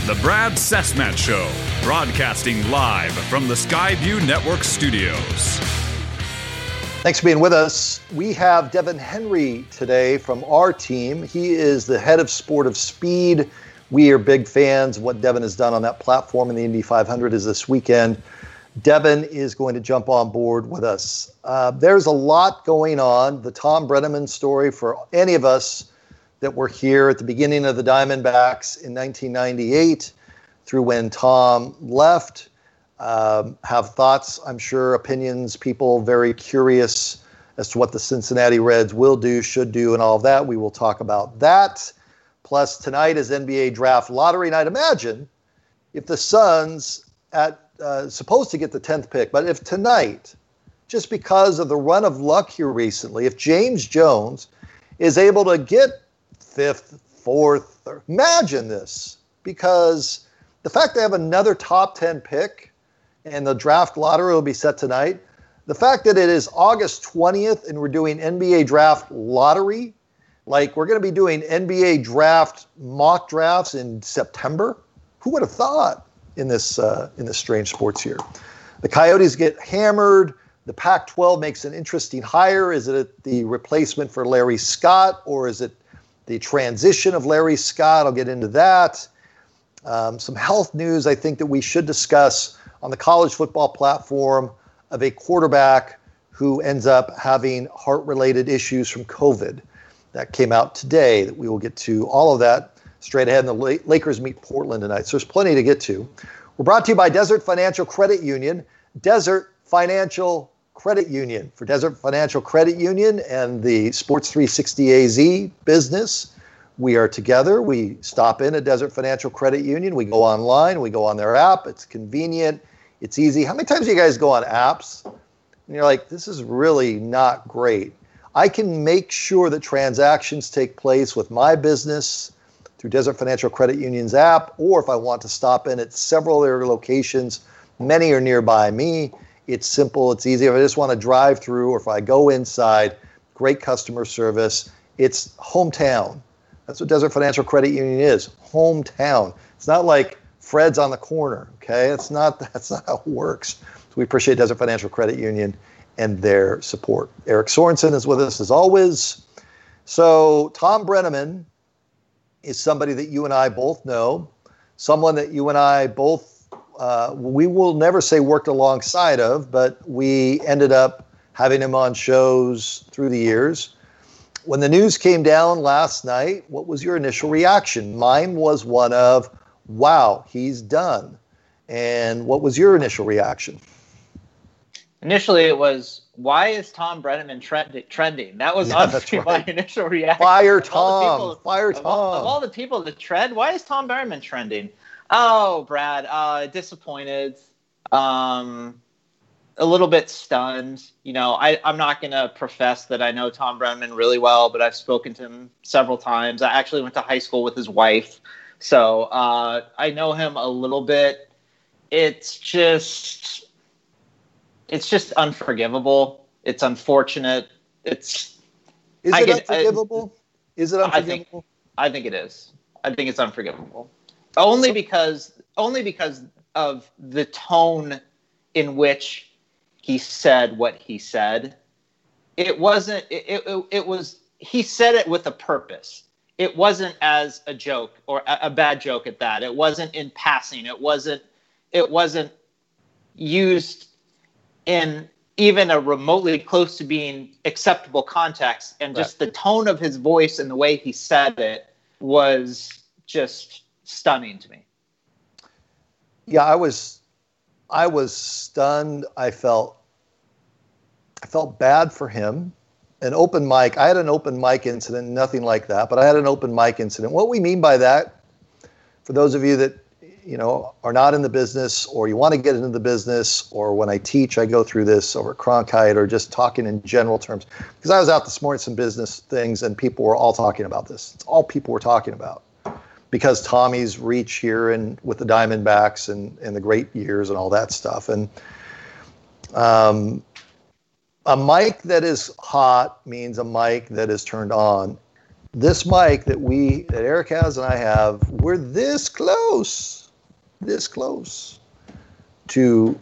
The Brad Cessmat Show, broadcasting live from the Skyview Network studios. Thanks for being with us. We have Devin Henry today from our team. He is the head of Sport of Speed. We are big fans of what Devin has done on that platform, and the Indy 500 is this weekend. Devin is going to jump on board with us. There's a lot going on. The Thom Brennaman story, for any of us that were here at the beginning of the Diamondbacks in 1998 through when Tom left, have thoughts, I'm sure, opinions, people very curious as to what the Cincinnati Reds will do, should do, and all of that. We will talk about that. Plus, tonight is NBA Draft Lottery night. Imagine if the Suns supposed to get the 10th pick, but if tonight, just because of the run of luck here recently, if James Jones is able to get 5th, 4th, imagine this, because the fact they have another top 10 pick and the draft lottery will be set tonight, the fact that it is August 20th and we're doing NBA Draft Lottery, like we're going to be doing NBA Draft mock drafts in September, who would have thought in this strange sports year? The Coyotes get hammered. The Pac-12 makes an interesting hire. Is it the replacement for Larry Scott, or is it the transition of Larry Scott? I'll get into that. Some health news I think that we should discuss on the college football platform of a quarterback who ends up having heart-related issues from COVID. That came out today. That we will get to all of that straight ahead. And the Lakers meet Portland tonight. So there's plenty to get to. We're brought to you by Desert Financial Credit Union. Desert Financial Credit Union. For Desert Financial Credit Union and the Sports 360 AZ business, we are together. We stop in at Desert Financial Credit Union. We go online. We go on their app. It's convenient. It's easy. How many times do you guys go on apps and you're like, this is really not great? I can make sure that transactions take place with my business through Desert Financial Credit Union's app, or if I want to stop in at several of their locations, many are nearby me. It's simple, it's easy. If I just want to drive through, or if I go inside, great customer service. It's hometown. That's what Desert Financial Credit Union is, hometown. It's not like Fred's on the corner, okay? That's not how it works. So we appreciate Desert Financial Credit Union and their support. Eric Sorensen is with us as always. So Thom Brennaman is somebody that you and I both know, someone that you and I both, we will never say worked alongside of, but we ended up having him on shows through the years. When the news came down last night, what was your initial reaction? Mine was one of, wow, he's done. And what was your initial reaction? Initially, it was, why is Thom Brennaman trending? That was honestly my initial reaction. Fire Tom. Fire Tom. Of all the people that trend, why is Thom Brennaman trending? Oh, Brad, disappointed. A little bit stunned. You know, I'm not going to profess that I know Thom Brennaman really well, but I've spoken to him several times. I actually went to high school with his wife. So I know him a little bit. It's just unforgivable. It's unfortunate. Is it unforgivable? I think it is. I think it's unforgivable. Only because of the tone in which he said what he said. It wasn't. It was. He said it with a purpose. It wasn't as a joke, or a bad joke at that. It wasn't in passing. It wasn't used in even a remotely close to being acceptable context. And just the tone of his voice and the way he said it was just stunning to me. Yeah, I was stunned. I felt bad for him. An open mic. I had an open mic incident, nothing like that, but I had an open mic incident. What we mean by that, for those of you that, you know, are not in the business, or you want to get into the business, or when I teach, I go through this over Cronkite, or just talking in general terms, because I was out this morning, some business things, and people were all talking about this. It's all people were talking about, because Tommy's reach here and with the Diamondbacks and the great years and all that stuff. And a mic that is hot means a mic that is turned on. this mic that Eric has and I have, we're this close to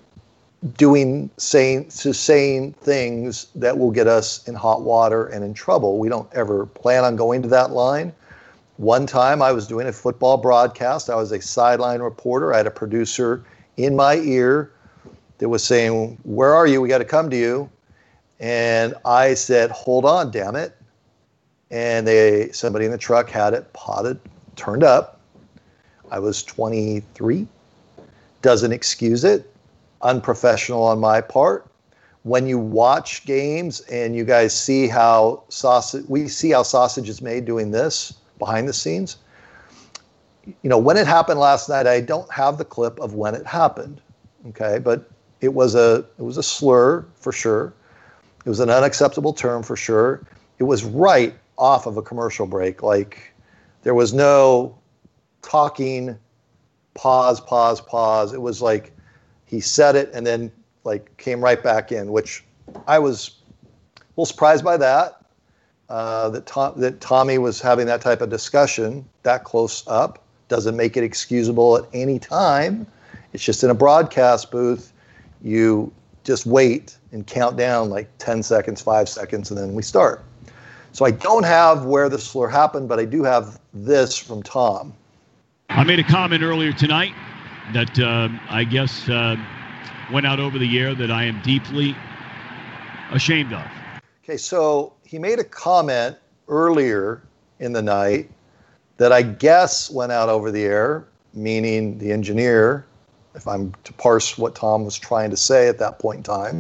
saying things that will get us in hot water and in trouble. We don't ever plan on going to that line. One time I was doing a football broadcast. I was a sideline reporter. I had a producer in my ear that was saying, "Where are you? We got to come to you." And I said, "Hold on, damn it." And somebody in the truck had it turned up. I was 23. Doesn't excuse it. Unprofessional on my part. When you watch games and you guys see how sausage is made doing this behind the scenes. When it happened last night, I don't have the clip of when it happened. Okay, but it was a slur for sure. It was an unacceptable term for sure. It was right off of a commercial break. Like, there was no talking, pause. It was like he said it and then came right back in, which I was a little surprised by that. That Tommy was having that type of discussion that close up. Doesn't make it excusable at any time. It's just in a broadcast booth, you just wait and count down 10 seconds, 5 seconds, and then we start. So I don't have where the slur happened, but I do have this from Tom. I made a comment earlier tonight that I guess went out over the air that I am deeply ashamed of. Okay, so he made a comment earlier in the night that I guess went out over the air, meaning the engineer, if I'm to parse what Tom was trying to say at that point in time.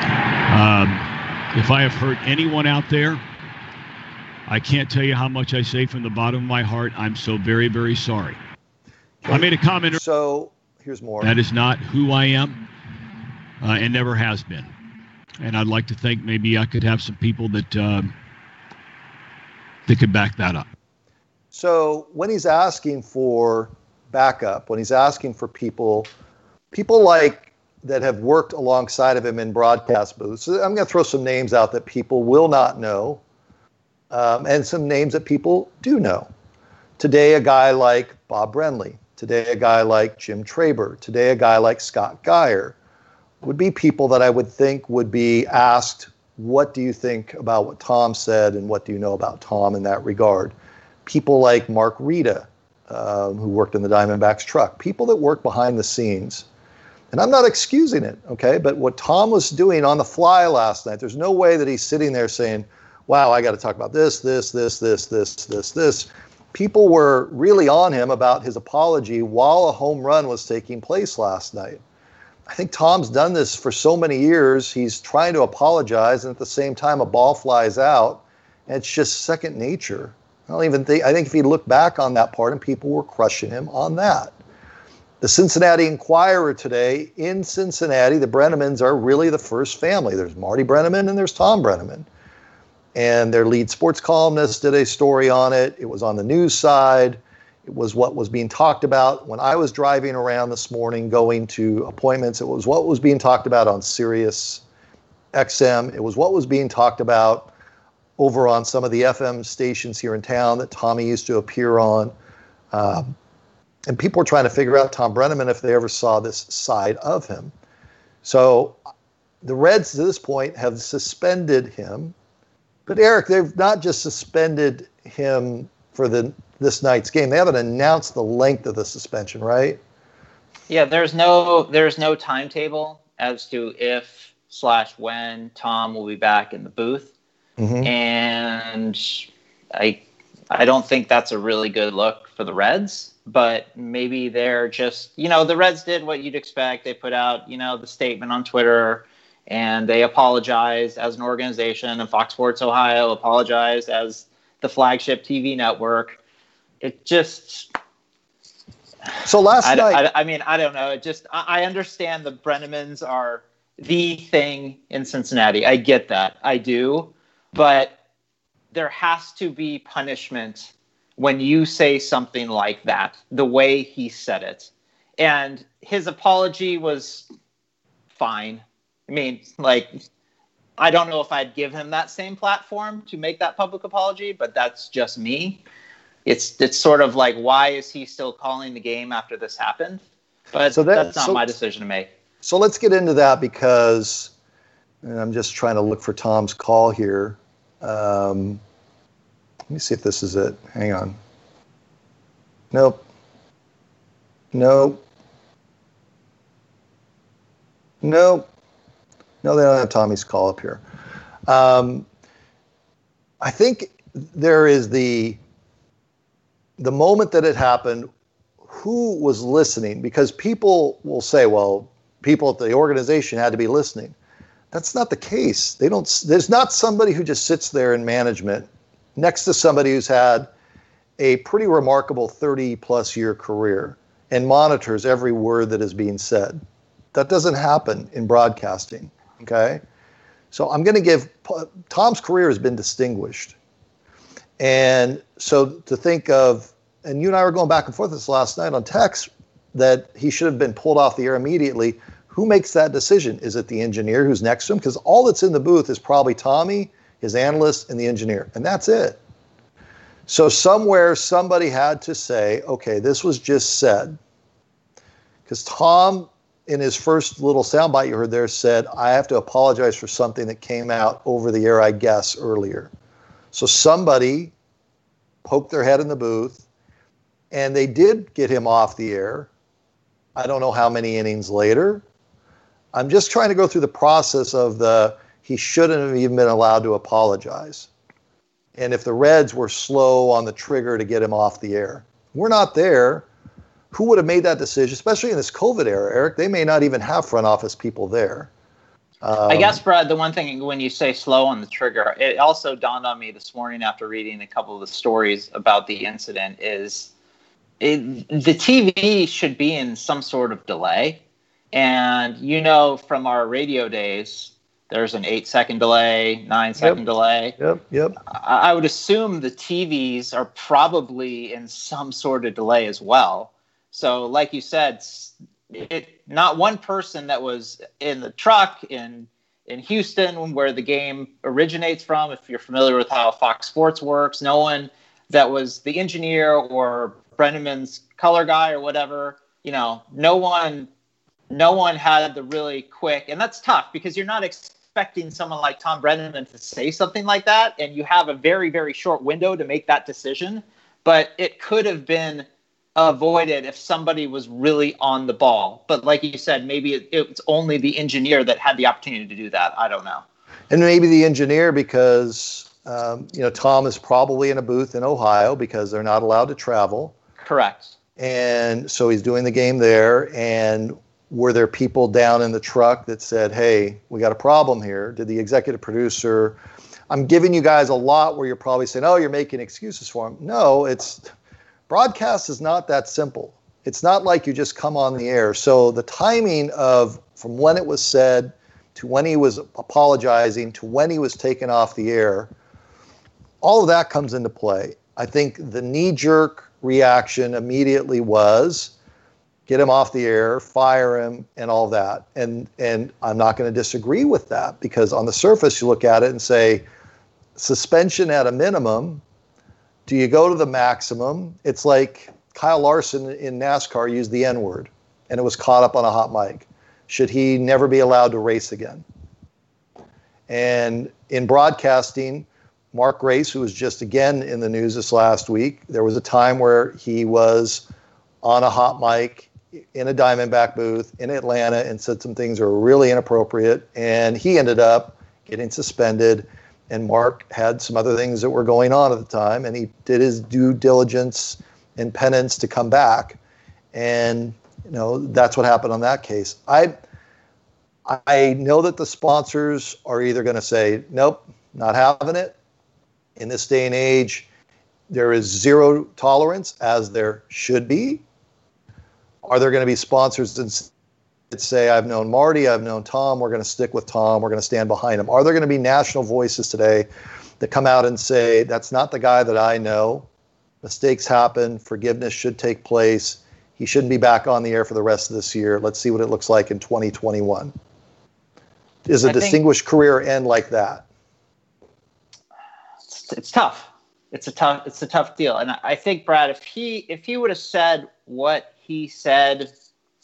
If I have hurt anyone out there, I can't tell you how much I say from the bottom of my heart. I'm so very, very sorry. Okay. I made a comment. So here's more. That is not who I am and never has been. And I'd like to think maybe I could have some people that could back that up. So when he's asking for backup, when he's asking for people that have worked alongside of him in broadcast booths, I'm going to throw some names out that people will not know, and some names that people do know. Today, a guy like Bob Brenly. Today, a guy like Jim Traber. Today, a guy like Scott Geyer would be people that I would think would be asked, what do you think about what Tom said and what do you know about Tom in that regard? People like Mark Rita, who worked in the Diamondbacks truck, people that work behind the scenes. And I'm not excusing it, okay? But what Tom was doing on the fly last night, there's no way that he's sitting there saying, wow, I got to talk about this. People were really on him about his apology while a home run was taking place last night. I think Tom's done this for so many years. He's trying to apologize, and at the same time, a ball flies out, and it's just second nature. I think if you look back on that part, and people were crushing him on that. The Cincinnati Enquirer today, in Cincinnati, the Brennemans are really the first family. There's Marty Brenneman and there's Tom Brenneman. And their lead sports columnist did a story on it. It was on the news side. It was what was being talked about. When I was driving around this morning going to appointments, it was what was being talked about on Sirius XM. It was what was being talked about over on some of the FM stations here in town that Tommy used to appear on. And people were trying to figure out Tom Brenneman if they ever saw this side of him. So the Reds to this point have suspended him. But Eric, they've not just suspended him for this night's game. They haven't announced the length of the suspension, right? Yeah, there's no timetable as to if/when Tom will be back in the booth. Mm-hmm. And I don't think that's a really good look for the Reds. But maybe they're just, the Reds did what you'd expect. They put out, the statement on Twitter, and they apologized as an organization, and Fox Sports Ohio apologized as the flagship TV network. It just... So last night... I don't know. I understand the Brennemans are the thing in Cincinnati. I get that. I do. But there has to be punishment when you say something like that, the way he said it. And his apology was fine. I mean, I don't know if I'd give him that same platform to make that public apology, but that's just me. It's sort of like, why is he still calling the game after this happened? But that's not my decision to make. So let's get into that, because and I'm just trying to look for Tom's call here. Let me see if this is it. Hang on. Nope. No, they don't have Tommy's call up here. I think there is the moment that it happened, who was listening? Because people will say, well, people at the organization had to be listening. That's not the case. There's not somebody who just sits there in management next to somebody who's had a pretty remarkable 30-plus year career and monitors every word that is being said. That doesn't happen in broadcasting, okay? So I'm going to give, Tom's career has been distinguished. And so to think of, and you and I were going back and forth this last night on text, that he should have been pulled off the air immediately. Who makes that decision? Is it the engineer who's next to him? Because all that's in the booth is probably Tommy, his analyst, and the engineer, and that's it. So somewhere somebody had to say, okay, this was just said. Because Tom, in his first little soundbite you heard there, said, I have to apologize for something that came out over the air, I guess, earlier. So somebody poked their head in the booth, and they did get him off the air. I don't know how many innings later. I'm just trying to go through the process of he shouldn't have even been allowed to apologize. And if the Reds were slow on the trigger to get him off the air. We're not there. Who would have made that decision, especially in this COVID era, Eric? They may not even have front office people there. I guess, Brad, the one thing when you say slow on the trigger, it also dawned on me this morning after reading a couple of the stories about the incident is the TV should be in some sort of delay. And, from our radio days, there's an 8-second delay, 9-second delay. Yep. I would assume the TVs are probably in some sort of delay as well. So like you said, not one person that was in the truck in Houston where the game originates from, if you're familiar with how Fox Sports works, no one that was the engineer or Brenneman's color guy or whatever, no one had the really quick, and that's tough because you're not expecting someone like Tom Brenneman to say something like that, and you have a very, very short window to make that decision, but it could have been avoided if somebody was really on the ball. But like you said, maybe it's only the engineer that had the opportunity to do that. I don't know. And maybe the engineer because, Tom is probably in a booth in Ohio because they're not allowed to travel. Correct. And so he's doing the game there. And were there people down in the truck that said, hey, we got a problem here? Did the executive producer, I'm giving you guys a lot where you're probably saying, oh, you're making excuses for him. No, broadcast is not that simple. It's not like you just come on the air. So the timing from when it was said to when he was apologizing to when he was taken off the air, all of that comes into play. I think the knee-jerk reaction immediately was get him off the air, fire him, and all that. And I'm not going to disagree with that because on the surface you look at it and say suspension at a minimum. Do you go to the maximum? It's like Kyle Larson in NASCAR used the N-word, and it was caught up on a hot mic. Should he never be allowed to race again? And in broadcasting, Mark Grace, who was just again in the news this last week, there was a time where he was on a hot mic in a Diamondback booth in Atlanta and said some things that were really inappropriate, and he ended up getting suspended. And Mark had some other things that were going on at the time, and he did his due diligence and penance to come back. And, that's what happened on that case. I know that the sponsors are either going to say, nope, not having it. In this day and age, there is zero tolerance, as there should be. Are there going to be sponsors that say, I've known Marty, I've known Tom, we're going to stick with Tom, we're going to stand behind him? Are there going to be national voices today that come out and say, that's not the guy that I know, mistakes happen, forgiveness should take place, he shouldn't be back on the air for the rest of this year, let's see what it looks like in 2021? Is a distinguished career end like that? It's tough. It's a tough deal. And I think, Brad, if he would have said what he said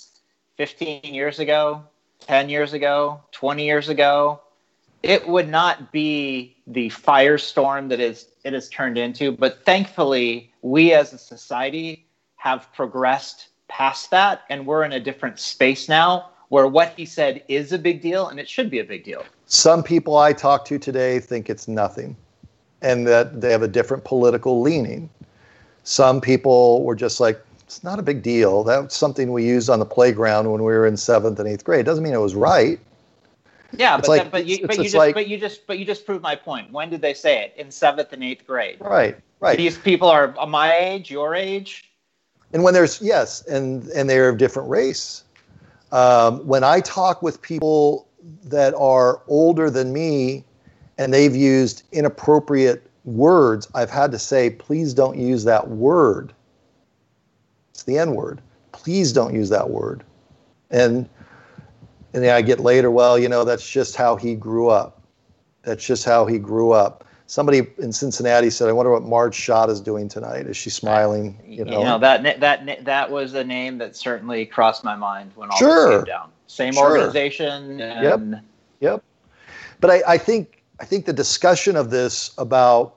15 years ago, 10 years ago, 20 years ago, it would not be the firestorm that it has turned into. But thankfully, we as a society have progressed past that, and we're in a different space now where what he said is a big deal, and it should be a big deal. Some people I talked to today think it's nothing, and that they have a different political leaning. Some people were just like, it's not a big deal. That's something we used on the playground when we were in 7th and 8th grade. It doesn't mean it was right. Yeah, but you just proved my point. When did they say it? In 7th and 8th grade. Right. These people are my age, your age. And when there's, yes, and they're of different race. When I talk with people that are older than me and they've used inappropriate words, I've had to say, please don't use that word. It's the N word. Please don't use that word. And then I get later, well, that's just how he grew up. That's just how he grew up. Somebody in Cincinnati said, I wonder what Marge Schott is doing tonight. Is she smiling? That was a name that certainly crossed my mind when all this came down. Same organization. And... Yep. But I think the discussion of this about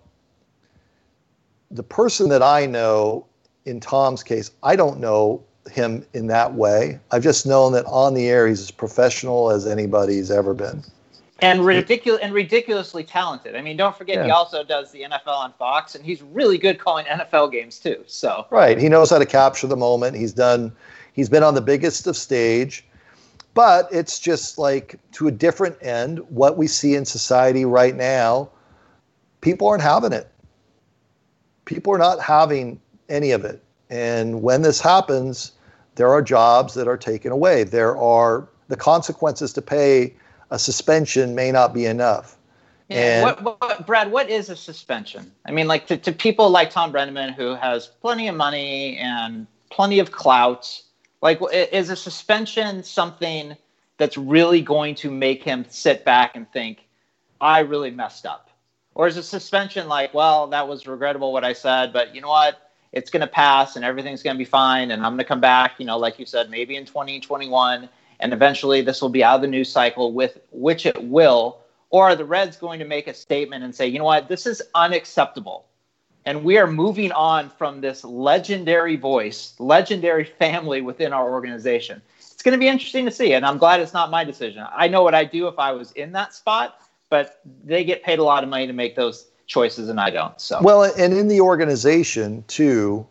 the person that I know, in Tom's case, I don't know him in that way. I've just known that on the air he's as professional as anybody's ever been. And ridiculously talented. I mean, don't forget, he also does the NFL on Fox, and he's really good calling NFL games too. So right, he knows how to capture the moment. He's been on the biggest of stage, but it's just like to a different end. What we see in society right now, people aren't having it. People are not having any of it. And when this happens, there are jobs that are taken away. There are the consequences to pay. A suspension may not be enough. Yeah, Brad, what is a suspension? I mean, like to people like Thom Brennaman, who has plenty of money and plenty of clout, like is a suspension something that's really going to make him sit back and think, I really messed up? Or is a suspension like, well, that was regrettable what I said, but you know what? It's going to pass and everything's going to be fine. And I'm going to come back, like you said, maybe in 2021. And eventually this will be out of the news cycle, with which it will. Or are the Reds going to make a statement and say, you know what, this is unacceptable, and we are moving on from this legendary voice, legendary family within our organization? It's going to be interesting to see, and I'm glad it's not my decision. I know what I'd do if I was in that spot, but they get paid a lot of money to make those choices, and I don't. So well, and in the organization too,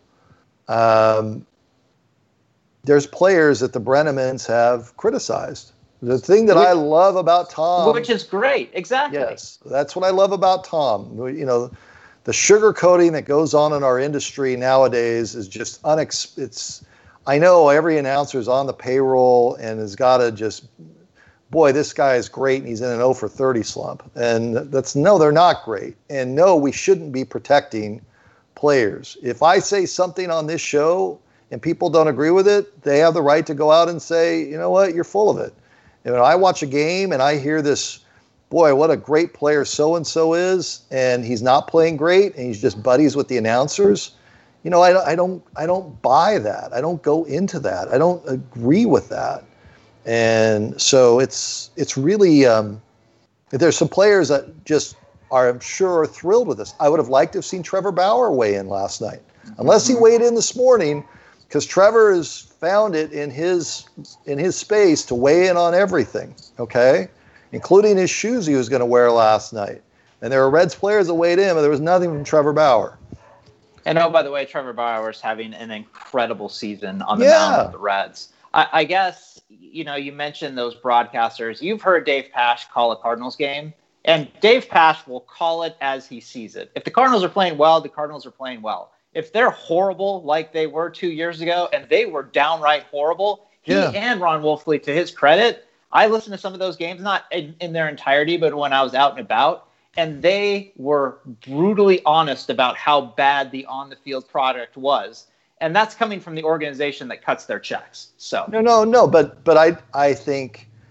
there's players that the Brennamans have criticized. The thing that I love about Tom, which is great, exactly. Yes, that's what I love about Tom. The sugarcoating that goes on in our industry nowadays is just I know every announcer is on the payroll and has got to just, boy, this guy is great and he's in an 0 for 30 slump. And they're not great. And no, we shouldn't be protecting players. If I say something on this show and people don't agree with it, they have the right to go out and say, you know what, you're full of it. And when I watch a game and I hear this, boy, what a great player so-and-so is, and he's not playing great, and he's just buddies with the announcers, I don't buy that. I don't go into that. I don't agree with that. And so it's really, there's some players that just I'm sure are thrilled with this. I would have liked to have seen Trevor Bauer weigh in last night, unless he weighed in this morning, because Trevor has found it in his space to weigh in on everything, okay, including his shoes he was going to wear last night. And there were Reds players that weighed in, but there was nothing from Trevor Bauer. And by the way, Trevor Bauer is having an incredible season on the mound of the Reds. I guess, you mentioned those broadcasters. You've heard Dave Pasch call a Cardinals game, and Dave Pasch will call it as he sees it. If the Cardinals are playing well, the Cardinals are playing well. If they're horrible like they were 2 years ago, and they were downright horrible, he and Ron Wolfley, to his credit, I listened to some of those games, not in their entirety, but when I was out and about, and they were brutally honest about how bad the on-the-field product was. And that's coming from the organization that cuts their checks. So no. But I think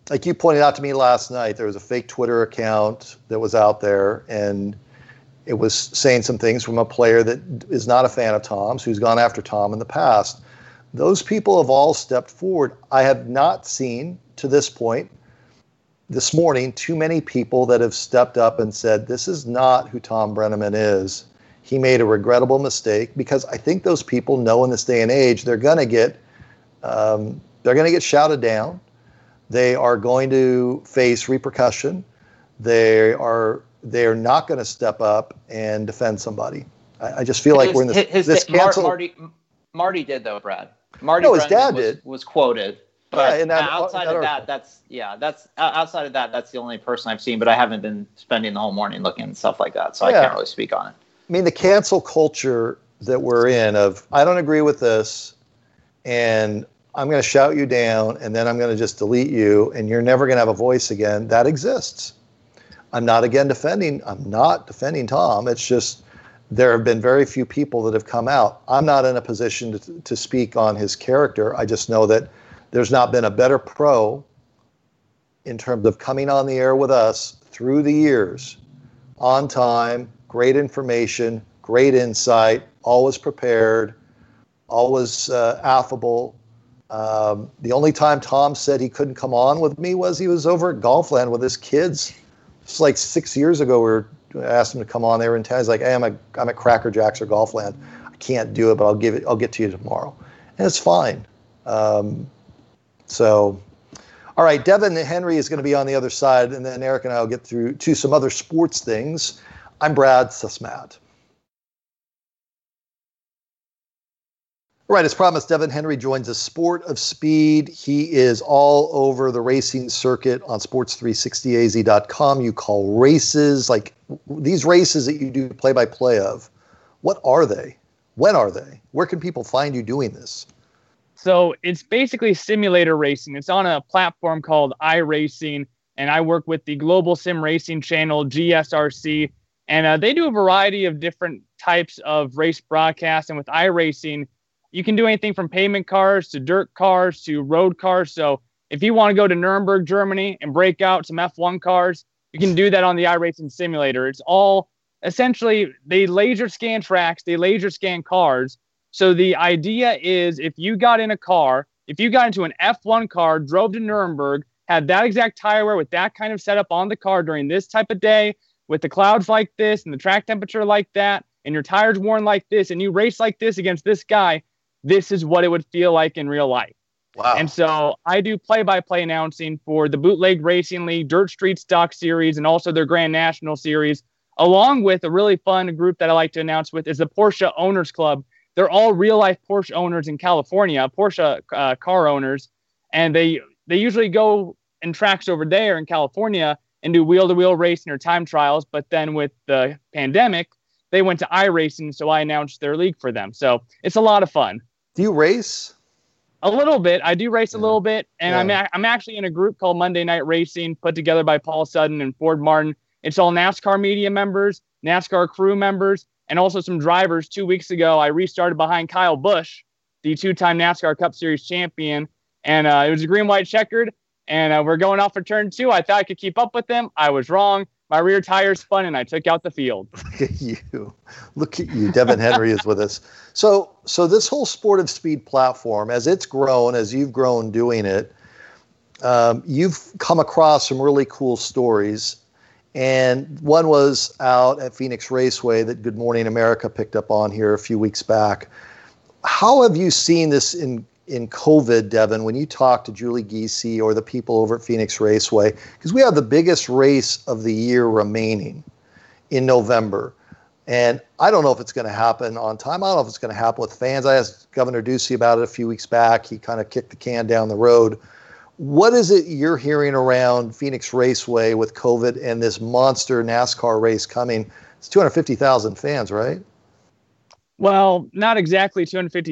like you pointed out to me last night, there was a fake Twitter account that was out there, and it was saying some things from a player that is not a fan of Tom's, who's gone after Tom in the past. Those people have all stepped forward. I have not seen, to this point, this morning, too many people that have stepped up and said, this is not who Tom Brennaman is. He made a regrettable mistake, because I think those people know in this day and age they're going to get shouted down. They are going to face repercussion. They are not going to step up and defend somebody. I just feel like we're in this cancel. Marty did, though, Brad. Marty his dad was quoted. But yeah, outside of that, that's the only person I've seen. But I haven't been spending the whole morning looking at stuff like that, so I can't really speak on it. I mean, the cancel culture that we're in of, I don't agree with this, and I'm going to shout you down, and then I'm going to just delete you, and you're never going to have a voice again. That exists. I'm not defending Tom. It's just there have been very few people that have come out. I'm not in a position to speak on his character. I just know that there's not been a better pro in terms of coming on the air with us through the years, on time, great information, great insight, always prepared, always affable. The only time Tom said he couldn't come on with me was he was over at Golfland with his kids. It's like 6 years ago. I asked him to come on there in town. He's like, hey, I'm at Cracker Jacks or Golfland. I can't do it, but I'll get to you tomorrow. And it's fine. So, all right, Devin Henry is going to be on the other side, and then Eric and I will get through to some other sports things. I'm Brad Susmat. All right, as promised, Devin Henry joins us, Sport of Speed. He is all over the racing circuit on sports360az.com. You call races, like these races that you do play-by-play of. What are they? When are they? Where can people find you doing this? So it's basically simulator racing. It's on a platform called iRacing, and I work with the Global Sim Racing channel, GSRC, and they do a variety of different types of race broadcasts. And with iRacing, you can do anything from pavement cars to dirt cars to road cars. So if you want to go to Nuremberg, Germany and break out some F1 cars, you can do that on the iRacing simulator. It's all essentially, they laser scan tracks, they laser scan cars. So the idea is if you got in a car, if you got into an F1 car, drove to Nuremberg, had that exact tire wear with that kind of setup on the car during this type of day, with the clouds like this and the track temperature like that, and your tires worn like this, and you race like this against this guy, this is what it would feel like in real life. Wow. And so I do play-by-play announcing for the Bootleg Racing League, Dirt Street Stock Series, and also their Grand National Series, along with a really fun group that I like to announce with is the Porsche Owners Club. They're all real-life Porsche owners in California, Porsche car owners, and they usually go in tracks over there in California and do wheel-to-wheel racing or time trials, but then with the pandemic, they went to iRacing, so I announced their league for them. So it's a lot of fun. Do you race? A little bit. I do race a little bit, and I'm actually in a group called Monday Night Racing, put together by Paul Sutton and Ford Martin. It's all NASCAR media members, NASCAR crew members, and also some drivers. 2 weeks ago, I restarted behind Kyle Busch, the two-time NASCAR Cup Series champion, and it was a green-white checkered, and we're going off for turn 2. I thought I could keep up with them. I was wrong. My rear tire spun, and I took out the field. Look at you. Look at you. Devin Henry is with us. So this whole Sport of Speed platform, as it's grown, as you've grown doing it, you've come across some really cool stories. And one was out at Phoenix Raceway that Good Morning America picked up on here a few weeks back. How have you seen this in COVID, Devin, when you talk to Julie Giese or the people over at Phoenix Raceway? Because we have the biggest race of the year remaining in November. And I don't know if it's going to happen on time. I don't know if it's going to happen with fans. I asked Governor Ducey about it a few weeks back. He kind of kicked the can down the road. What is it you're hearing around Phoenix Raceway with COVID and this monster NASCAR race coming? It's 250,000 fans, right? Well, not exactly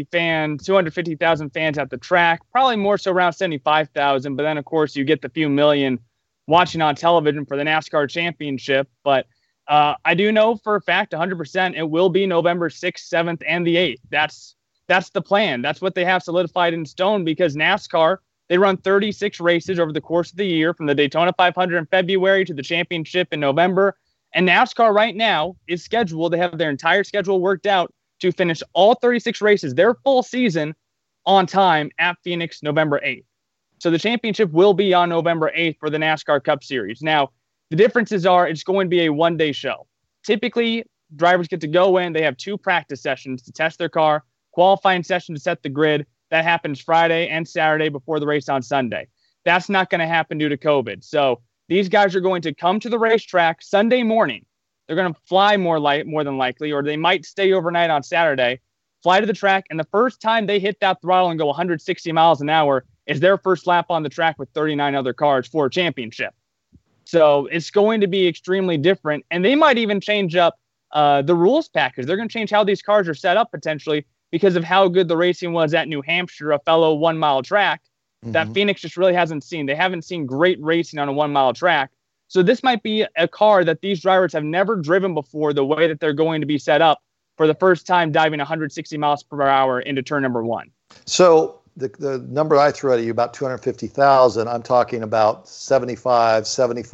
250,000 fans at the track, probably more so around 75,000. But then, of course, you get the few million watching on television for the NASCAR championship. But I do know for a fact, 100%, it will be November 6th, 7th, and the 8th. That's the plan. That's what they have solidified in stone because NASCAR, They run 36 races over the course of the year, from the Daytona 500 in February to the championship in November. And NASCAR right now is scheduled. They have their entire schedule worked out to finish all 36 races, their full season, on time at Phoenix November 8th. So the championship will be on November 8th for the NASCAR Cup Series. Now, the differences are it's going to be a one-day show. Typically, drivers get to go in. They have 2 practice sessions to test their car, qualifying session to set the grid. That happens Friday and Saturday before the race on Sunday. That's not going to happen due to COVID. So these guys are going to come to the racetrack Sunday morning. They're going to fly more than likely, or they might stay overnight on Saturday, fly to the track, and the first time they hit that throttle and go 160 miles an hour is their first lap on the track with 39 other cars for a championship. So it's going to be extremely different, and they might even change up the rules package. They're going to change how these cars are set up potentially because of how good the racing was at New Hampshire, a fellow 1-mile track that Phoenix just really hasn't seen. They haven't seen great racing on a 1-mile track. So this might be a car that these drivers have never driven before, the way that they're going to be set up for the first time diving 160 miles per hour into turn number 1. So the number I threw at you, about 250,000, I'm talking about 75,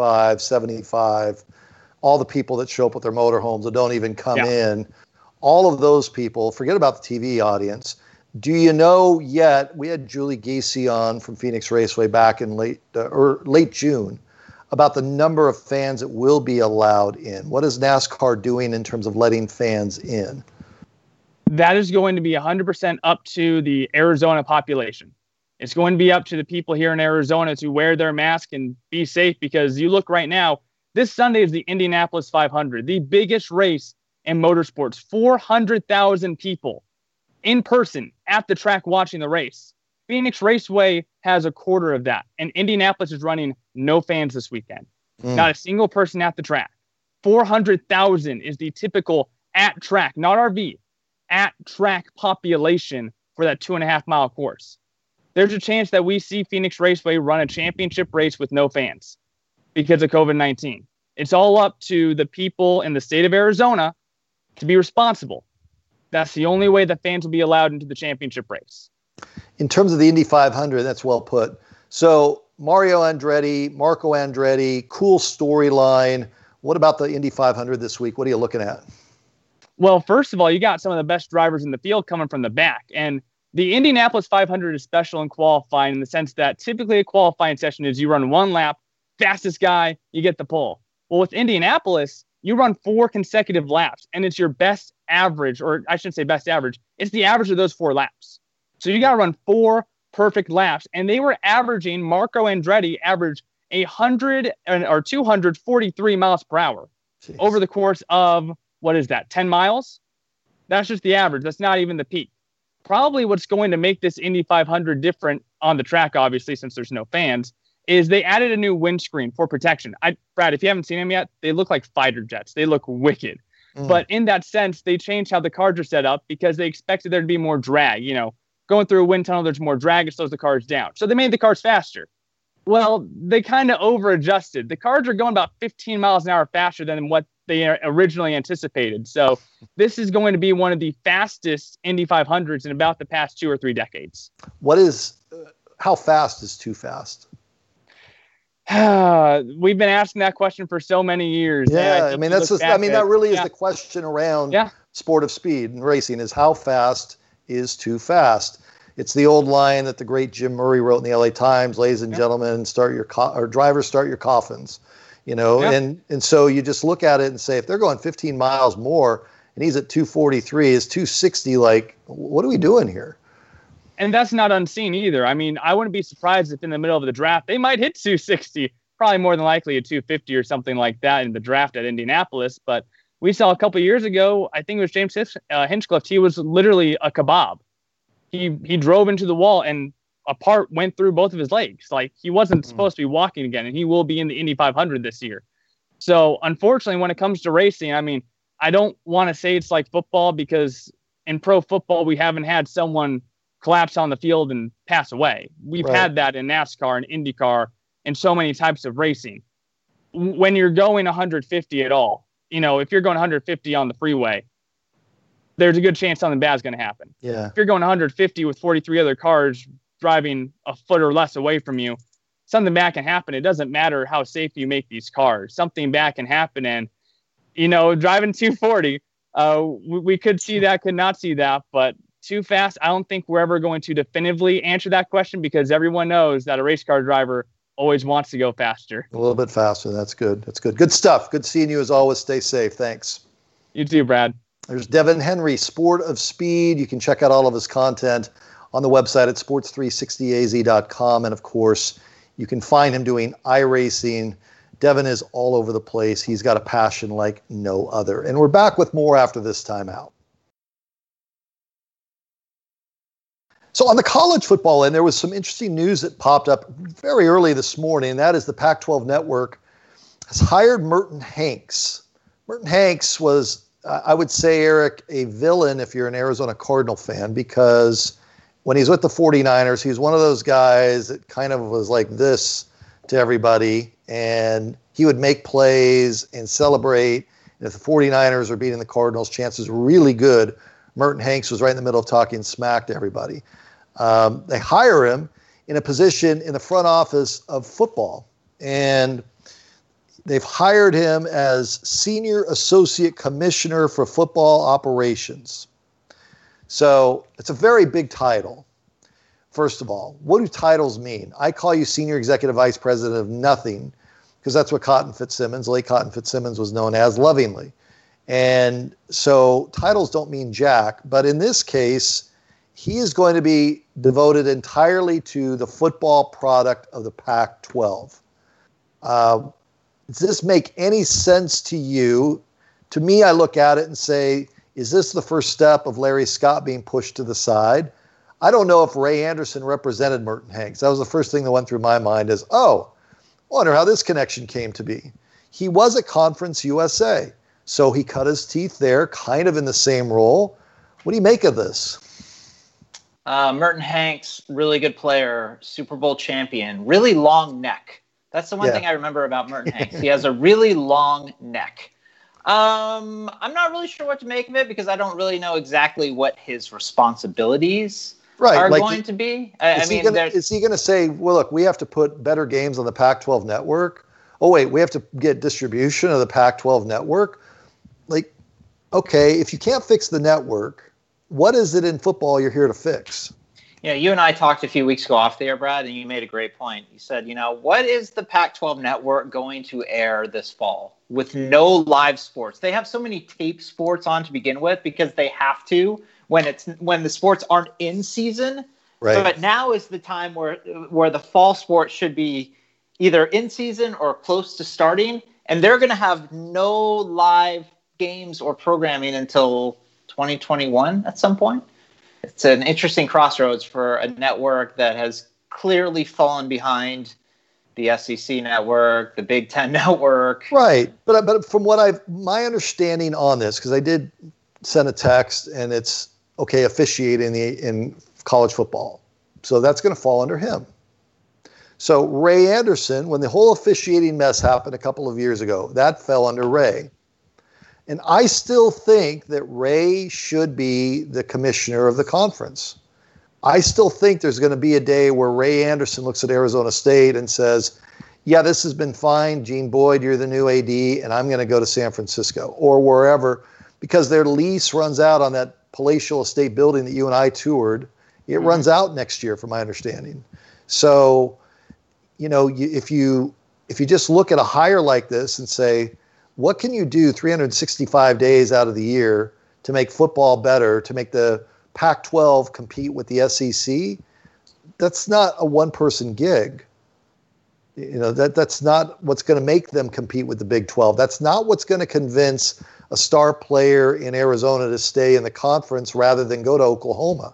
all the people that show up with their motorhomes that don't even come in. All of those people, forget about the TV audience. Do you know yet, we had Julie Gacy on from Phoenix Raceway back in late June, about the number of fans that will be allowed in. What is NASCAR doing in terms of letting fans in? That is going to be 100% up to the Arizona population. It's going to be up to the people here in Arizona to wear their mask and be safe, because you look right now, this Sunday is the Indianapolis 500, the biggest race in motorsports. 400,000 people in person at the track watching the race. Phoenix Raceway has a quarter of that, and Indianapolis is running no fans this weekend. Not a single person at the track. 400,000 is the typical at track, not RV, at track population for that 2.5-mile course. There's a chance that we see Phoenix Raceway run a championship race with no fans because of COVID-19. It's all up to the people in the state of Arizona to be responsible. That's the only way that fans will be allowed into the championship race. In terms of the Indy 500, that's well put. So Marco Andretti, cool storyline. What about the Indy 500 this week? What are you looking at? Well, first of all, you got some of the best drivers in the field coming from the back. And the Indianapolis 500 is special in qualifying in the sense that typically a qualifying session is you run 1 lap, fastest guy, you get the pole. Well, with Indianapolis, you run 4 consecutive laps, and it's your best average, or I shouldn't say best average, it's the average of those 4 laps. So you got to run 4 perfect laps, and they were averaging, Marco Andretti averaged 243 miles per hour over the course of, 10 miles? That's just the average. That's not even the peak. Probably what's going to make this Indy 500 different on the track, obviously, since there's no fans, is they added a new windscreen for protection. Brad, if you haven't seen them yet, they look like fighter jets. They look wicked. But in that sense, they changed how the cars are set up because they expected there to be more drag. Going through a wind tunnel, there's more drag. It slows the cars down. So they made the cars faster. Well, they kind of over-adjusted. The cars are going about 15 miles an hour faster than what they originally anticipated. So this is going to be one of the fastest Indy 500s in about the past 2 or 3 decades. How fast is too fast? We've been asking that question for so many years. Yeah, that really is the question around sport of speed and racing, is how fast is too fast. It's the old line that the great Jim Murray wrote in the LA Times, ladies and gentlemen, drivers start your coffins, and so you just look at it and say, if they're going 15 miles more and he's at 243, is 260, like, what are we doing here? And that's not unseen either. I mean, I wouldn't be surprised if in the middle of the draft, they might hit 260, probably more than likely a 250 or something like that in the draft at Indianapolis. But we saw a couple of years ago, I think it was James Hinchcliffe, he was literally a kebab. He drove into the wall and a part went through both of his legs. Like, he wasn't supposed to be walking again, and he will be in the Indy 500 this year. So unfortunately, when it comes to racing, I mean, I don't want to say it's like football, because in pro football, we haven't had someone collapse on the field and pass away. We've had that in NASCAR and IndyCar and so many types of racing. When you're going 150 at all, if you're going 150 on the freeway, there's a good chance something bad's going to happen. Yeah. If you're going 150 with 43 other cars driving a foot or less away from you, something bad can happen. It doesn't matter how safe you make these cars. Something bad can happen. And, driving 240, we could see that, could not see that. But too fast, I don't think we're ever going to definitively answer that question, because everyone knows that a race car driver always wants to go faster. A little bit faster. That's good. That's good. Good stuff. Good seeing you as always. Stay safe. Thanks. You too, Brad. There's Devin Henry, Sport of Speed. You can check out all of his content on the website at sports360az.com. And of course, you can find him doing iRacing. Devin is all over the place. He's got a passion like no other. And we're back with more after this timeout. So on the college football end, there was some interesting news that popped up very early this morning. And that is the Pac-12 Network has hired Merton Hanks. Merton Hanks was, I would say, Eric, a villain if you're an Arizona Cardinal fan, because when he's with the 49ers, he's one of those guys that kind of was like this to everybody, and he would make plays and celebrate. And if the 49ers are beating the Cardinals, chances were really good Merton Hanks was right in the middle of talking smack to everybody. They hire him in a position in the front office of football, and they've hired him as Senior Associate Commissioner for Football Operations. So it's a very big title. First of all, what do titles mean? I call you Senior Executive Vice President of nothing, because that's what Cotton Fitzsimmons, late Cotton Fitzsimmons, was known as lovingly. And so titles don't mean jack, but in this case, he is going to be devoted entirely to the football product of the Pac-12. Does this make any sense to you? To me, I look at it and say, is this the first step of Larry Scott being pushed to the side? I don't know if Ray Anderson represented Merton Hanks. That was the first thing that went through my mind is, I wonder how this connection came to be. He was at Conference USA, so he cut his teeth there, kind of in the same role. What do you make of this? Merton Hanks, really good player, Super Bowl champion, really long neck. That's the one thing I remember about Merton Hanks. He has a really long neck. I'm not really sure what to make of it, because I don't really know exactly what his responsibilities are going to be. Is he going to say, well, look, we have to put better games on the Pac-12 network? Oh, wait, we have to get distribution of the Pac-12 network? Like, okay, if you can't fix the network, what is it in football you're here to fix? You and I talked a few weeks ago off the air, Brad, and you made a great point. You said, what is the Pac-12 network going to air this fall with no live sports? They have so many tape sports on to begin with because they have to when the sports aren't in season. Right. But now is the time where the fall sports should be either in season or close to starting, and they're going to have no live games or programming until 2021 at some point. It's an interesting crossroads for a network that has clearly fallen behind the SEC network, the Big Ten network. Right. But from my understanding on this, because I did send a text, and it's okay, officiating in college football. So that's going to fall under him. So Ray Anderson, when the whole officiating mess happened a couple of years ago, that fell under Ray. And I still think that Ray should be the commissioner of the conference. I still think there's going to be a day where Ray Anderson looks at Arizona State and says, yeah, this has been fine. Gene Boyd, you're the new AD, and I'm going to go to San Francisco or wherever, because their lease runs out on that palatial estate building that you and I toured. It runs out next year, from my understanding. So, if you just look at a hire like this and say, what can you do 365 days out of the year to make football better, to make the Pac-12 compete with the SEC? That's not a one-person gig. That's not what's going to make them compete with the Big 12. That's not what's going to convince a star player in Arizona to stay in the conference rather than go to Oklahoma.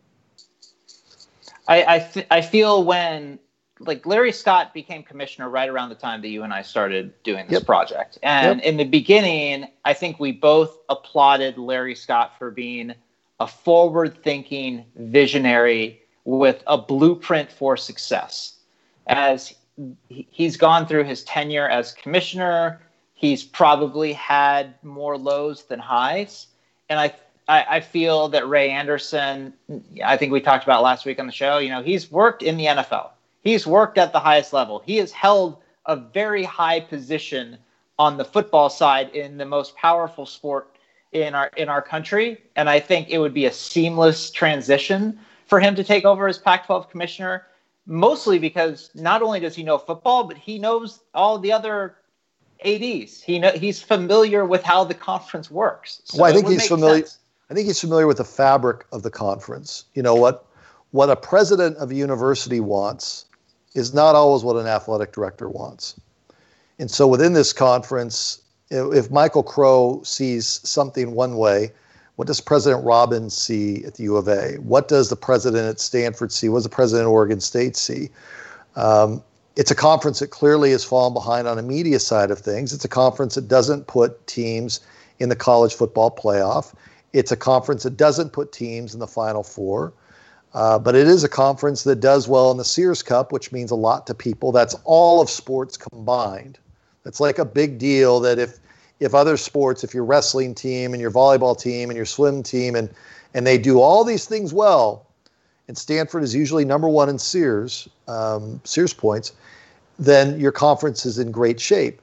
I feel when Larry Scott became commissioner right around the time that you and I started doing this project. And in the beginning, I think we both applauded Larry Scott for being a forward-thinking visionary with a blueprint for success. As he's gone through his tenure as commissioner, he's probably had more lows than highs. And I feel that Ray Anderson, I think we talked about last week on the show, he's worked in the NFL. He's worked at the highest level. He has held a very high position on the football side in the most powerful sport in our country. And I think it would be a seamless transition for him to take over as Pac-12 commissioner, mostly because not only does he know football, but he knows all the other ADs. He's familiar with how the conference works. So well, I think he's familiar. Sense. I think he's familiar with the fabric of the conference. What a president of a university wants is not always what an athletic director wants. And so within this conference, if Michael Crow sees something one way, what does President Robbins see at the U of A? What does the president at Stanford see? What does the president at Oregon State see? It's a conference that clearly has fallen behind on the media side of things. It's a conference that doesn't put teams in the college football playoff. It's a conference that doesn't put teams in the Final Four. But it is a conference that does well in the Sears Cup, which means a lot to people. That's all of sports combined. It's like a big deal that if other sports, if your wrestling team and your volleyball team and your swim team and they do all these things well, and Stanford is usually number one in Sears points, then your conference is in great shape.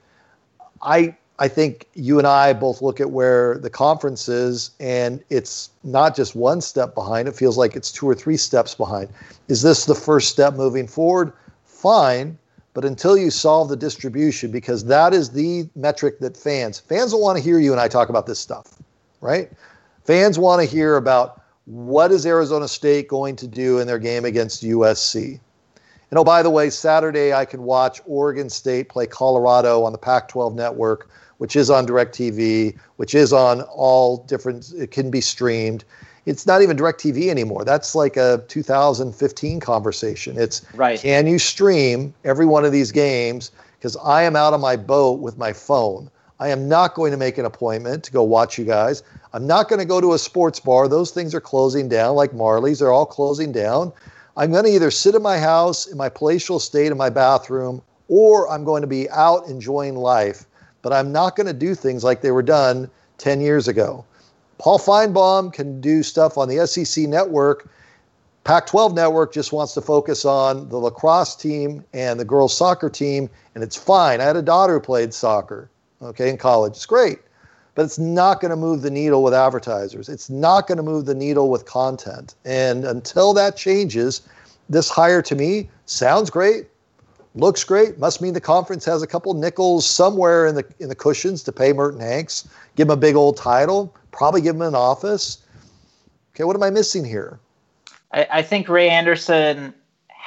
I think you and I both look at where the conference is, and it's not just one step behind. It feels like it's 2 or 3 steps behind. Is this the first step moving forward? Fine. But until you solve the distribution, because that is the metric that fans don't want to hear you and I talk about this stuff, right? Fans want to hear about what is Arizona State going to do in their game against USC. And oh, by the way, Saturday I can watch Oregon State play Colorado on the Pac-12 network, which is on DirecTV, which is on all different, it can be streamed. It's not even DirecTV anymore. That's like a 2015 conversation. It's right. Can you stream every one of these games? Because I am out on my boat with my phone. I am not going to make an appointment to go watch you guys. I'm not going to go to a sports bar. Those things are closing down, like Marley's. They're all closing down. I'm going to either sit in my house, in my palatial estate, in my bathroom, or I'm going to be out enjoying life. But I'm not going to do things like they were done 10 years ago. Paul Feinbaum can do stuff on the SEC network. Pac-12 network just wants to focus on the lacrosse team and the girls soccer team, and it's fine. I had a daughter who played soccer, in college. It's great. But it's not going to move the needle with advertisers. It's not going to move the needle with content. And until that changes, this hire to me sounds great, looks great, must mean the conference has a couple nickels somewhere in the cushions to pay Merton Hanks, give him a big old title, probably give him an office. Okay, what am I missing here? I think Ray Anderson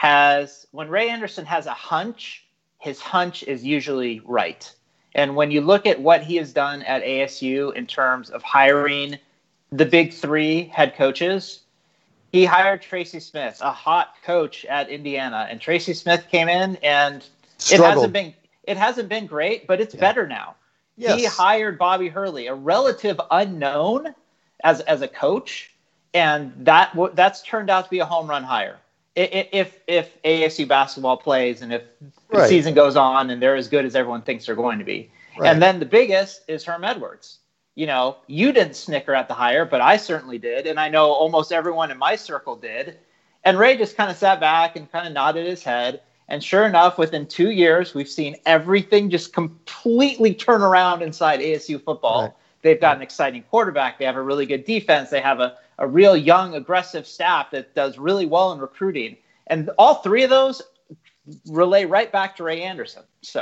when Ray Anderson has a hunch, his hunch is usually right. And when you look at what he has done at ASU in terms of hiring the big 3 head coaches, he hired Tracy Smith, a hot coach at Indiana. And Tracy Smith came in and struggled. It hasn't been great, but it's better now. Yes. He hired Bobby Hurley, a relative unknown as a coach, and that's turned out to be a home run hire. If ASU basketball plays and if the season goes on and they're as good as everyone thinks they're going to be. Right. And then the biggest is Herm Edwards. You didn't snicker at the hire, but I certainly did. And I know almost everyone in my circle did. And Ray just kind of sat back and kind of nodded his head. And sure enough, within 2 years, we've seen everything just completely turn around inside ASU football. Right. They've got an exciting quarterback. They have a really good defense. They have a real young, aggressive staff that does really well in recruiting. And all 3 of those relay right back to Ray Anderson.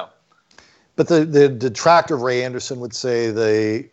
But the detractor of Ray Anderson would say the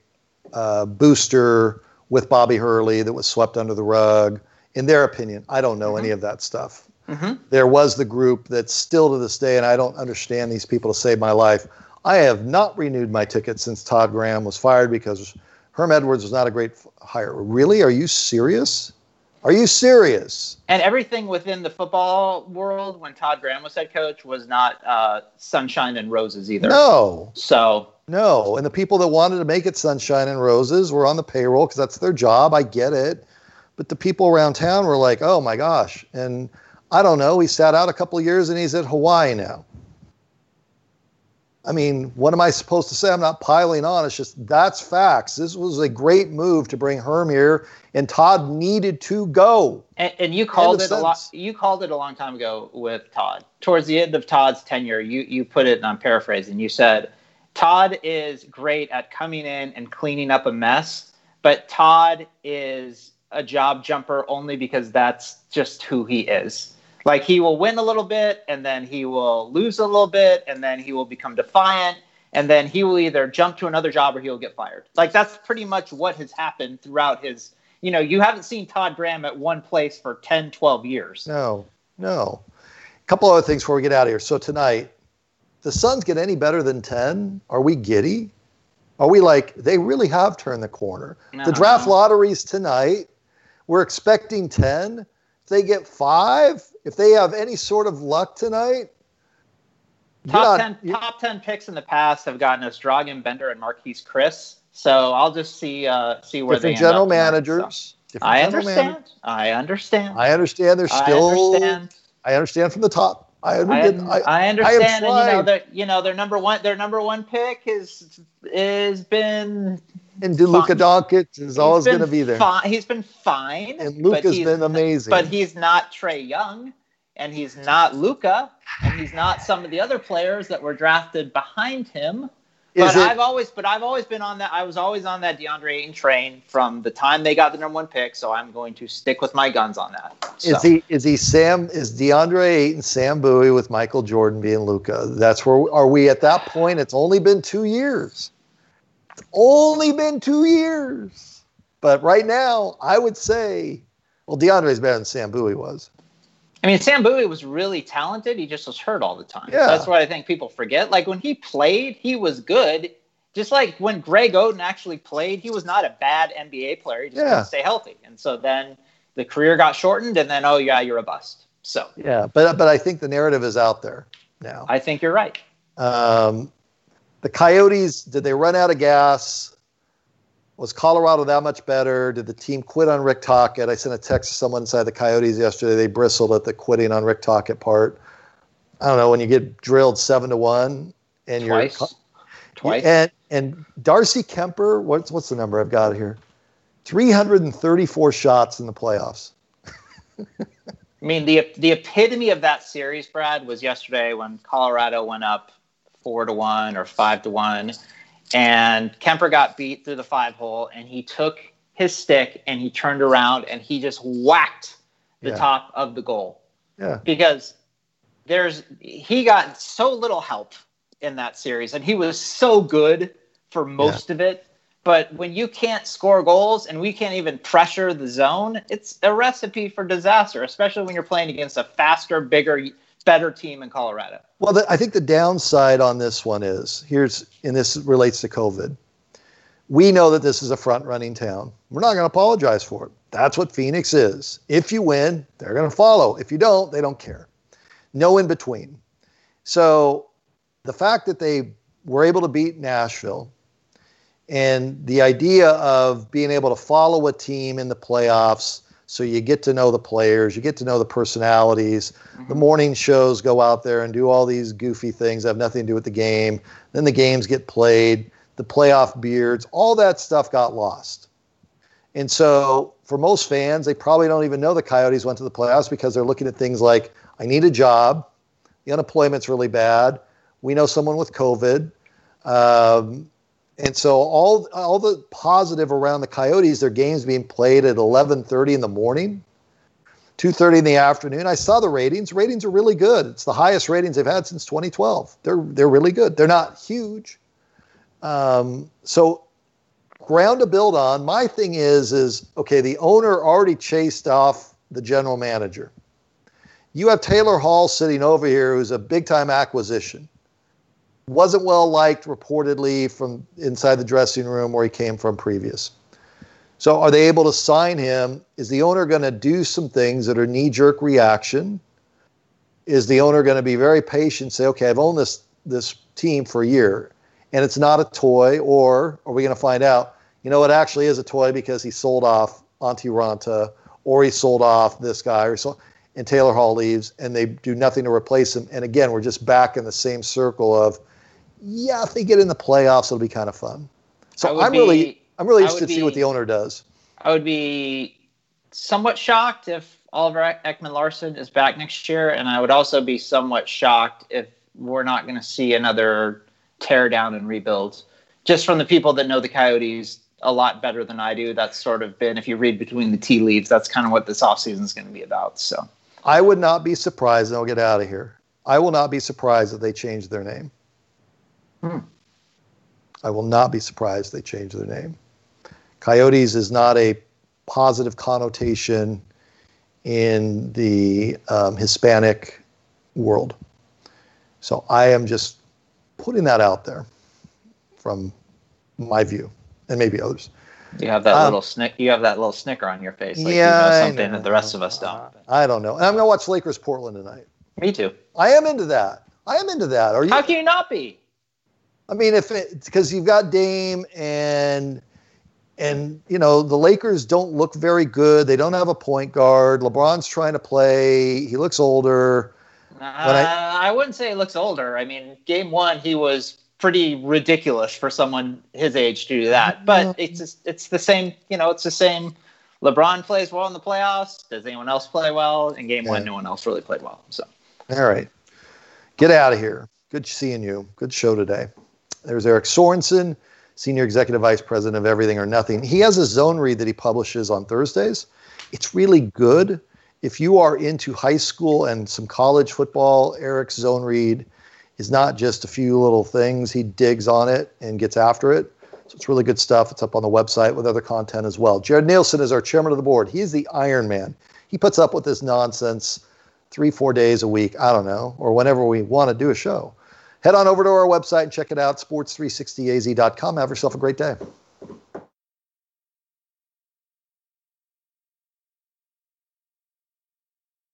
booster with Bobby Hurley that was swept under the rug, in their opinion. I don't know any of that stuff. Mm-hmm. There was the group that's still to this day, and I don't understand these people to save my life. I have not renewed my ticket since Todd Graham was fired because Herm Edwards was not a great hire. Really? Are you serious? Are you serious? And everything within the football world when Todd Graham was head coach was not sunshine and roses either. No. No. And the people that wanted to make it sunshine and roses were on the payroll because that's their job. I get it. But the people around town were like, oh, my gosh. And I don't know. He sat out a couple of years and he's at Hawaii now. I mean, what am I supposed to say? I'm not piling on. It's just that's facts. This was a great move to bring Herm here, and Todd needed to go. And you called it a lot. You called it a long time ago with Todd. Towards the end of Todd's tenure, you put it, and I'm paraphrasing. You said, Todd is great at coming in and cleaning up a mess, but Todd is a job jumper only because that's just who he is. Like, he will win a little bit, and then he will lose a little bit, and then he will become defiant, and then he will either jump to another job or he will get fired. Like, that's pretty much what has happened throughout his, you haven't seen Todd Graham at one place for 10, 12 years. No. A couple other things before we get out of here. So tonight, the Suns get any better than 10? Are we giddy? Are we like, they really have turned the corner? No. The draft lottery's tonight. We're expecting 10. If they get 5, if they have any sort of luck tonight. Top 10 picks in the past have gotten us Dragan Bender and Marquise Chris. So I'll just see where different they end general up managers. So. I understand. I understand. They're still. I understand from the top. I understand. Their number one pick is been. And Luka Doncic is always going to be there. He's been fine. And Luka's been amazing. But he's not Trae Young, and he's not Luka, and he's not some of the other players that were drafted behind him. I've always been on that. I was always on that DeAndre Ayton train from the time they got the number 1 pick. So I'm going to stick with my guns on that. So. Is DeAndre Ayton Sam Bowie with Michael Jordan being Luka? That's where are we at that point? It's only been 2 years. But right now, I would say, well, DeAndre's better than Sam Bowie was. I mean, Sam Bowie was really talented. He just was hurt all the time. Yeah. That's what I think people forget. Like, when he played, he was good. Just like when Greg Oden actually played, he was not a bad NBA player. He just couldn't stay healthy. And so then the career got shortened, and then, you're a bust. So yeah, but I think the narrative is out there now. I think you're right. The Coyotes, did they run out of gas? Was Colorado that much better? Did the team quit on Rick Tocchet? I sent a text to someone inside the Coyotes yesterday. They bristled at the quitting on Rick Tocchet part. I don't know, when you get drilled 7-1 and Twice. And Darcy Kemper, what's the number I've got here? 334 shots in the playoffs. I mean, the epitome of that series, Brad, was yesterday when Colorado went up 4-1 or 5-1. And Kemper got beat through the 5-hole, and he took his stick and he turned around and he just whacked the top of the goal. Yeah. Because he got so little help in that series, and he was so good for most of it. But when you can't score goals and we can't even pressure the zone, it's a recipe for disaster, especially when you're playing against a faster, bigger, better team in Colorado. Well, I think the downside on this one is, and this relates to COVID. We know that this is a front-running town. We're not going to apologize for it. That's what Phoenix is. If you win, they're going to follow. If you don't, they don't care. No in between. So the fact that they were able to beat Nashville, and the idea of being able to follow a team in the playoffs, so you get to know the players, you get to know the personalities. Mm-hmm. The morning shows go out there and do all these goofy things that have nothing to do with the game. Then the games get played, the playoff beards, all that stuff got lost. And so for most fans, they probably don't even know the Coyotes went to the playoffs because they're looking at things like, I need a job, the unemployment's really bad, we know someone with COVID. And so all the positive around the Coyotes, their games being played at 11:30 in the morning, 2:30 in the afternoon. I saw the ratings. Ratings are really good. It's the highest ratings they've had since 2012. They're really good. They're not huge. So ground to build on. My thing is okay, the owner already chased off the general manager. You have Taylor Hall sitting over here, who's a big-time acquisition. Wasn't well liked reportedly from inside the dressing room where he came from previous. So are they able to sign him? Is the owner going to do some things that are knee-jerk reaction? Is the owner going to be very patient, say, okay, I've owned this team for a year, and it's not a toy, or are we going to find out, it actually is a toy because he sold off Antti Raanta, or he sold off this guy, and Taylor Hall leaves, and they do nothing to replace him. And again, we're just back in the same circle of, yeah, if they get in the playoffs, it'll be kind of fun. So I'm really interested to see what the owner does. I would be somewhat shocked if Oliver Ekman-Larsson is back next year, and I would also be somewhat shocked if we're not going to see another tear down and rebuild. Just from the people that know the Coyotes a lot better than I do, that's sort of been, if you read between the tea leaves, that's kind of what this offseason is going to be about. So I would not be surprised, and I'll get out of here. I will not be surprised if they change their name. I will not be surprised if they change their name. Coyotes is not a positive connotation in the Hispanic world. So I am just putting that out there from my view, and maybe others. You have that little snicker on your face, like you know something that the rest of us don't. I don't know. And I'm going to watch Lakers Portland tonight. Me too. I am into that. Are you? How can you not be? I mean, because you've got Dame and you know, the Lakers don't look very good. They don't have a point guard. LeBron's trying to play. He looks older. I wouldn't say he looks older. I mean, game one, he was pretty ridiculous for someone his age to do that. But it's the same, you know, it's the same. LeBron plays well in the playoffs. Does anyone else play well? In game one, no one else really played well. So, all right. Get out of here. Good seeing you. Good show today. There's Eric Sorensen, Senior Executive Vice President of Everything or Nothing. He has a zone read that he publishes on Thursdays. It's really good. If you are into high school and some college football, Eric's zone read is not just a few little things. He digs on it and gets after it. So it's really good stuff. It's up on the website with other content as well. Jared Nielsen is our chairman of the board. He's the Iron Man. He puts up with this nonsense 3-4 days a week, I don't know, or whenever we want to do a show. Head on over to our website and check it out, sports360az.com. Have yourself a great day.